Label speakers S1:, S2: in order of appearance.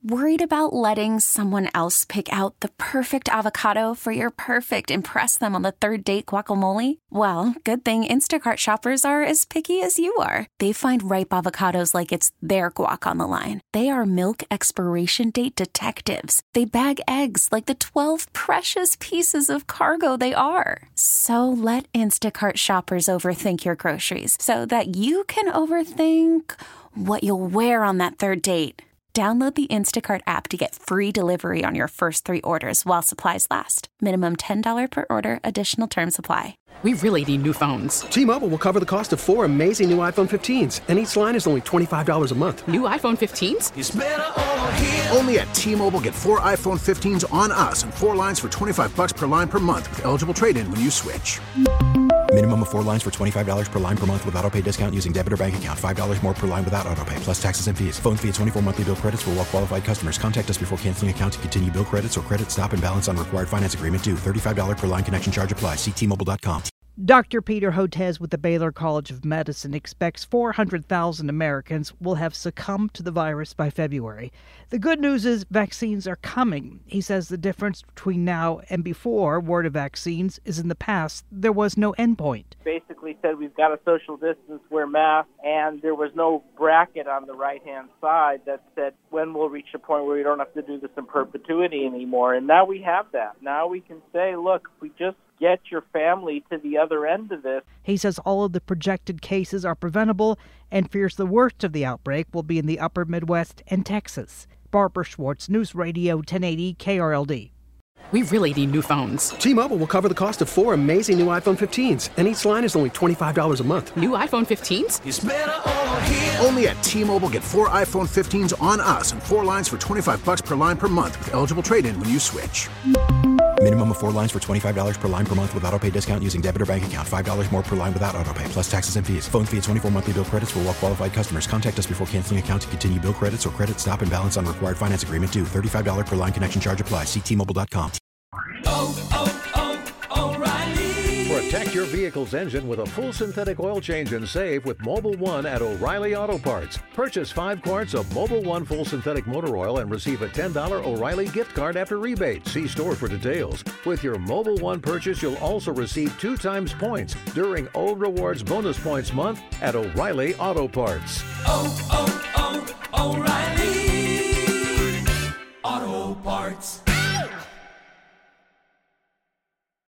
S1: Worried about letting someone else pick out the perfect avocado for your perfect impress them on the third date guacamole? Well, good thing Instacart shoppers are as picky as you are. They find ripe avocados like it's their guac on the line. They are milk expiration date detectives. They bag eggs like the 12 precious pieces of cargo they are. So let Instacart shoppers overthink your groceries so that you can overthink what you'll wear on that third date. Download the Instacart app to get free delivery on your first 3 orders while supplies last. Minimum $10 per order. Additional terms apply.
S2: We really need new phones.
S3: T-Mobile will cover the cost of 4 amazing new iPhone 15s, and each line is only $25 a month.
S2: New iPhone 15s?
S4: It's better over here.
S5: Only at T-Mobile, get 4 iPhone 15s on us and 4 lines for $25 per line per month with eligible trade-in when you switch.
S6: Minimum of 4 lines for $25 per line per month with autopay discount using debit or bank account. $5 more per line without autopay, plus taxes and fees. Phone fee at 24 monthly bill credits for well-qualified customers. Contact us before canceling account to continue bill credits or credit stop and balance on required finance agreement due. $35 per line connection charge applies. See T-Mobile.com.
S7: Dr. Peter Hotez with the Baylor College of Medicine expects 400,000 Americans will have succumbed to the virus by February. The good news is vaccines are coming. He says the difference between now and before word of vaccines is in the past, there was no endpoint.
S8: Basically said we've got to social distance, wear masks, and there was no bracket on the right-hand side that said when we'll reach a point where we don't have to do this in perpetuity anymore. And now we have that. Now we can say, look, if we just get your family to the other end of this.
S7: He says all of the projected cases are preventable and fears the worst of the outbreak will be in the upper Midwest and Texas. Barbara Schwartz, News Radio 1080 KRLD.
S2: We really need new phones.
S3: T-Mobile will cover the cost of 4 amazing new iPhone 15s, and each line is only $25 a month.
S2: New iPhone 15s?
S4: It's better over here.
S5: Only at T-Mobile, get 4 iPhone 15s on us and 4 lines for $25 per line per month with eligible trade-in when you switch.
S6: Minimum of 4 lines for $25 per line per month with autopay discount using debit or bank account. $5 more per line without autopay, plus taxes and fees. Phone fee at 24 monthly bill credits for well-qualified customers. Contact us before canceling account to continue bill credits or credit stop and balance on required finance agreement due. $35 per line connection charge applies. See T-Mobile.com.
S4: O'Reilly.
S9: Protect your vehicle's engine with a full synthetic oil change and save with Mobil 1 at O'Reilly Auto Parts. Purchase 5 quarts of Mobil 1 full synthetic motor oil and receive a $10 O'Reilly gift card after rebate. See store for details. With your Mobil 1 purchase, you'll also receive 2 times points during O Rewards Bonus Points Month at O'Reilly Auto Parts.
S4: O'Reilly Auto Parts.